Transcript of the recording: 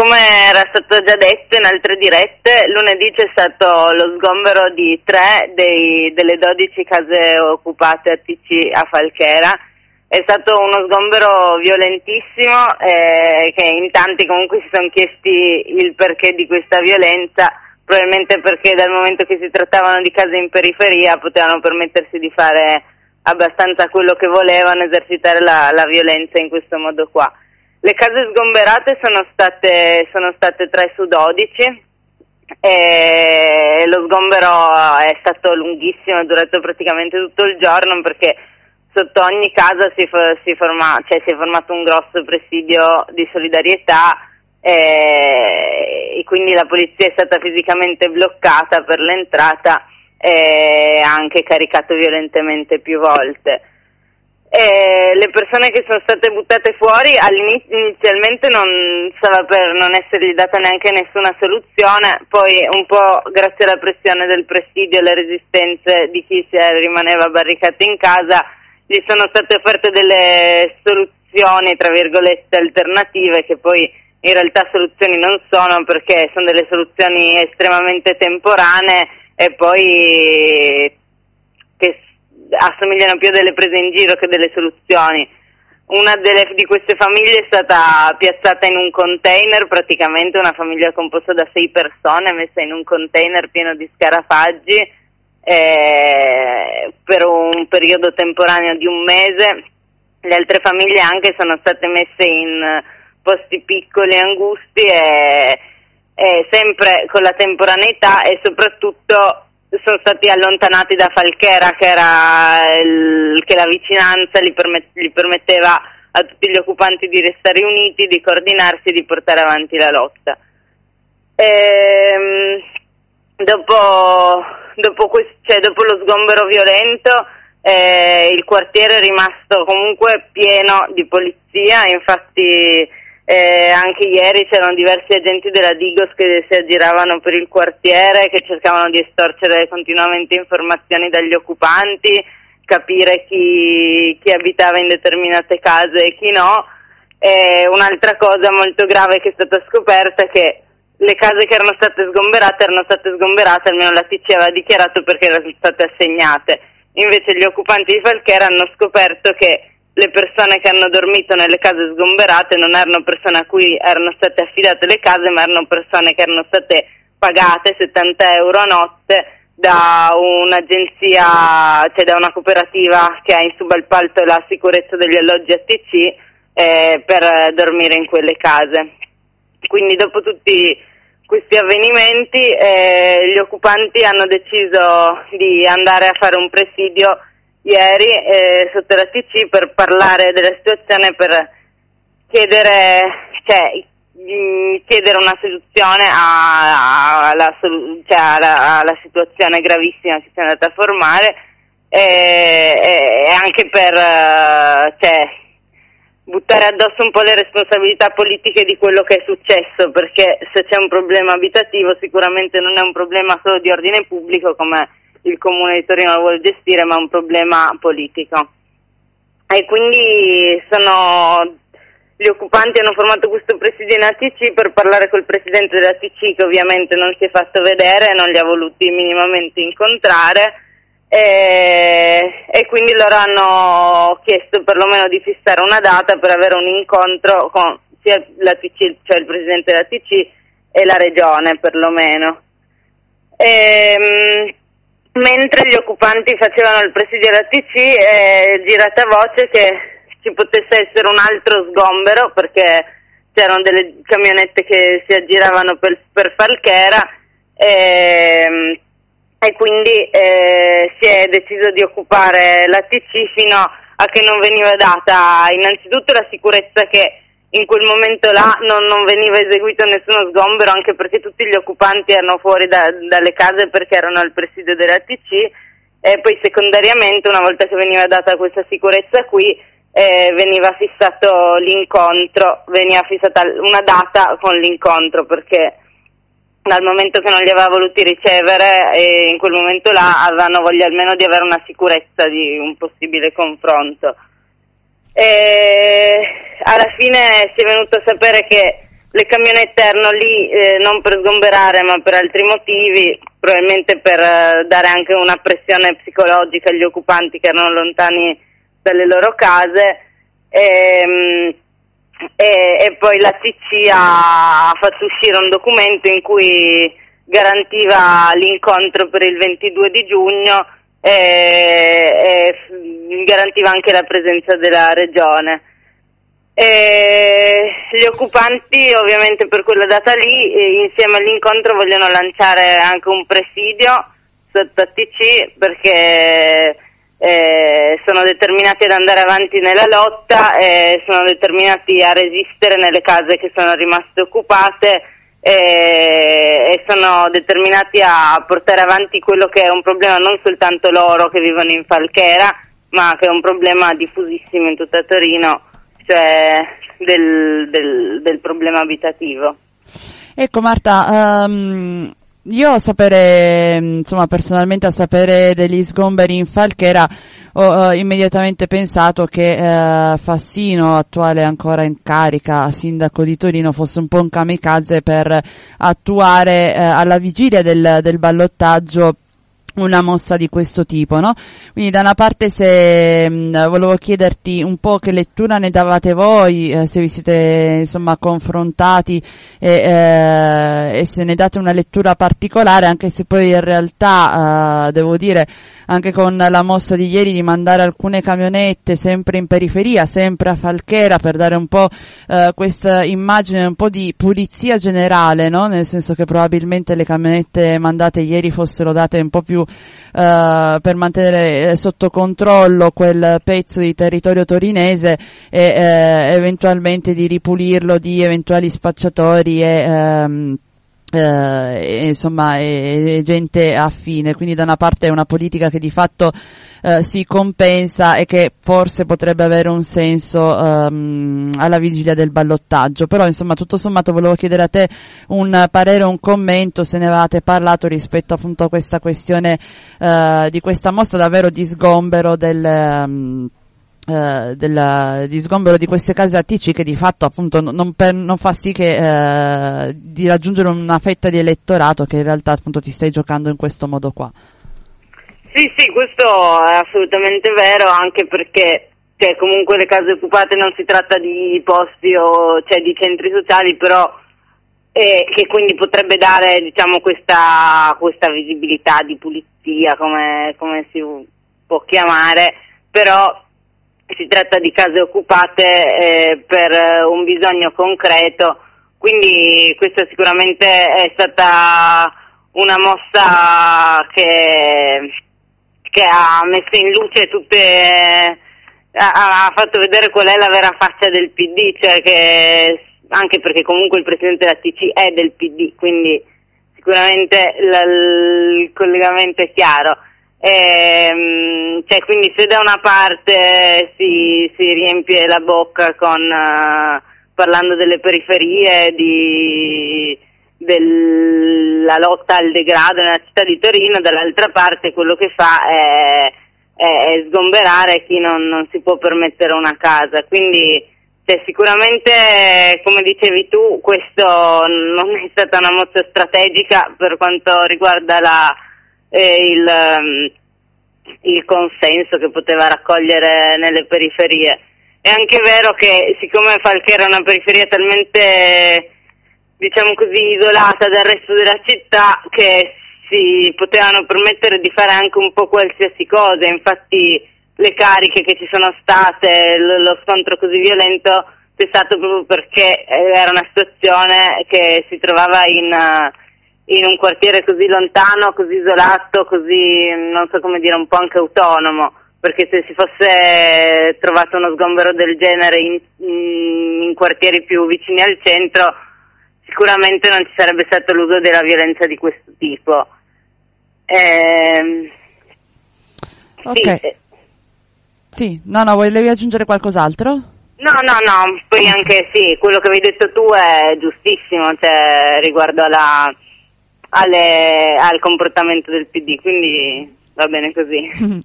come era stato già detto in altre dirette, lunedì c'è stato lo sgombero di 3 delle 12 case occupate a TC a Falchera. È stato uno sgombero violentissimo, che in tanti comunque si sono chiesti il perché di questa violenza, probabilmente perché dal momento che si trattavano di case in periferia potevano permettersi di fare abbastanza quello che volevano, esercitare la violenza in questo modo qua. Le case sgomberate sono state 3 su 12 e lo sgombero è stato lunghissimo, è durato praticamente tutto il giorno perché sotto ogni casa si è formato un grosso presidio di solidarietà e quindi la polizia è stata fisicamente bloccata per l'entrata e ha anche caricato violentemente più volte. Le persone che sono state buttate fuori inizialmente non stava per non essergli data neanche nessuna soluzione, poi un po' grazie alla pressione del presidio e alle resistenze di chi rimaneva barricato in casa gli sono state offerte delle soluzioni tra virgolette alternative che poi in realtà soluzioni non sono, perché sono delle soluzioni estremamente temporanee e poi che assomigliano più a delle prese in giro che delle soluzioni. Una di queste famiglie è stata piazzata in un container, praticamente una famiglia composta da 6 persone messa in un container pieno di scarafaggi per un periodo temporaneo di un mese. Le altre famiglie anche sono state messe in posti piccoli e angusti e sempre con la temporaneità, e soprattutto sono stati allontanati da Falchera, che la vicinanza li permetteva a tutti gli occupanti di restare uniti, di coordinarsi e di portare avanti la lotta. Dopo lo sgombero violento il quartiere è rimasto comunque pieno di polizia, infatti anche ieri c'erano diversi agenti della Digos che si aggiravano per il quartiere, che cercavano di estorcere continuamente informazioni dagli occupanti, capire chi abitava in determinate case e chi no. Un'altra cosa molto grave che è stata scoperta è che le case che erano state sgomberate, almeno la TC aveva dichiarato, perché erano state assegnate. Invece gli occupanti di Falchera hanno scoperto che le persone che hanno dormito nelle case sgomberate non erano persone a cui erano state affidate le case, ma erano persone che erano state pagate 70 euro a notte da un'agenzia, cioè da una cooperativa che ha in subappalto la sicurezza degli alloggi ATC per dormire in quelle case. Quindi dopo tutti questi avvenimenti gli occupanti hanno deciso di andare a fare un presidio ieri sotto la TC per parlare della situazione, per chiedere una soluzione alla situazione gravissima che si è andata a formare e anche per buttare addosso un po' le responsabilità politiche di quello che è successo, perché se c'è un problema abitativo sicuramente non è un problema solo di ordine pubblico come il Comune di Torino lo vuole gestire, ma un problema politico. E quindi gli occupanti hanno formato questo presidio in ATC per parlare col presidente dell'ATC, che ovviamente non si è fatto vedere, non li ha voluti minimamente incontrare, e quindi loro hanno chiesto perlomeno di fissare una data per avere un incontro con sia l'ATC, cioè il presidente dell'ATC, e la regione perlomeno. Mentre gli occupanti facevano il presidio dell'ATC è girata voce che ci potesse essere un altro sgombero, perché c'erano delle camionette che si aggiravano per Falchera e quindi si è deciso di occupare l'ATC fino a che non veniva data innanzitutto la sicurezza che in quel momento là non veniva eseguito nessuno sgombero, anche perché tutti gli occupanti erano fuori dalle case perché erano al presidio dell'ATC, e poi secondariamente, una volta che veniva data questa sicurezza qui, veniva fissato l'incontro, veniva fissata una data con l'incontro, perché dal momento che non li aveva voluti ricevere in quel momento là avevano voglia almeno di avere una sicurezza di un possibile confronto. Alla fine si è venuto a sapere che Le camionette erano lì non per sgomberare ma per altri motivi, probabilmente per dare anche una pressione psicologica agli occupanti che erano lontani dalle loro case, e poi la TC ha fatto uscire un documento in cui garantiva l'incontro per il 22 di giugno e garantiva anche la presenza della regione. Gli occupanti ovviamente per quella data lì insieme all'incontro vogliono lanciare anche un presidio sotto ATC perché sono determinati ad andare avanti nella lotta, sono determinati a resistere nelle case che sono rimaste occupate e sono determinati a portare avanti quello che è un problema non soltanto loro che vivono in Falchera, ma che è un problema diffusissimo in tutta Torino, cioè del problema abitativo. Ecco Marta, io sapere, insomma personalmente a sapere degli sgomberi in Falchera ho immediatamente pensato che Fassino, attuale ancora in carica sindaco di Torino, fosse un po' un kamikaze per attuare alla vigilia del ballottaggio una mossa di questo tipo, no? Quindi da una parte volevo chiederti un po' che lettura ne davate voi, se vi siete insomma confrontati e se ne date una lettura particolare, anche se poi in realtà devo dire anche con la mossa di ieri di mandare alcune camionette sempre in periferia, sempre a Falchera, per dare un po' questa immagine un po' di pulizia generale, no? Nel senso che probabilmente le camionette mandate ieri fossero date un po' più per mantenere sotto controllo quel pezzo di territorio torinese e eventualmente di ripulirlo di eventuali spacciatori e insomma gente affine. Quindi da una parte è una politica che di fatto si compensa e che forse potrebbe avere un senso alla vigilia del ballottaggio, però insomma tutto sommato volevo chiedere a te un parere, un commento, se ne avevate parlato rispetto appunto a questa questione di questa mossa davvero di sgombero di sgombero di queste case ATC, che di fatto appunto non fa sì che di raggiungere una fetta di elettorato che in realtà appunto ti stai giocando in questo modo qua. Sì, questo è assolutamente vero, anche perché comunque le case occupate non si tratta di posti o di centri sociali, però che quindi potrebbe dare diciamo questa visibilità di pulizia, come si può chiamare, però si tratta di case occupate per un bisogno concreto, quindi questa sicuramente è stata una mossa che ha messo in luce ha fatto vedere qual è la vera faccia del PD, cioè che anche perché comunque il presidente della TC è del PD, quindi sicuramente il collegamento è chiaro. Quindi se da una parte si riempie la bocca parlando delle periferie, della lotta al degrado nella città di Torino, dall'altra parte quello che fa è sgomberare chi non si può permettere una casa, quindi sicuramente, come dicevi tu, questo non è stata una mossa strategica per quanto riguarda il consenso che poteva raccogliere nelle periferie. È anche vero che siccome Falchera è una periferia talmente, diciamo così, isolata dal resto della città, che si potevano permettere di fare anche un po' qualsiasi cosa, infatti le cariche che ci sono state, lo scontro così violento è stato proprio perché era una situazione che si trovava in un quartiere così lontano, così isolato, così, non so come dire, un po' anche autonomo, perché se si fosse trovato uno sgombero del genere in quartieri più vicini al centro, sicuramente non ci sarebbe stato l'uso della violenza di questo tipo. Ok. Sì, no, volevi aggiungere qualcos'altro? No, poi anche sì, quello che avevi detto tu è giustissimo, riguardo al comportamento del PD, quindi va bene così.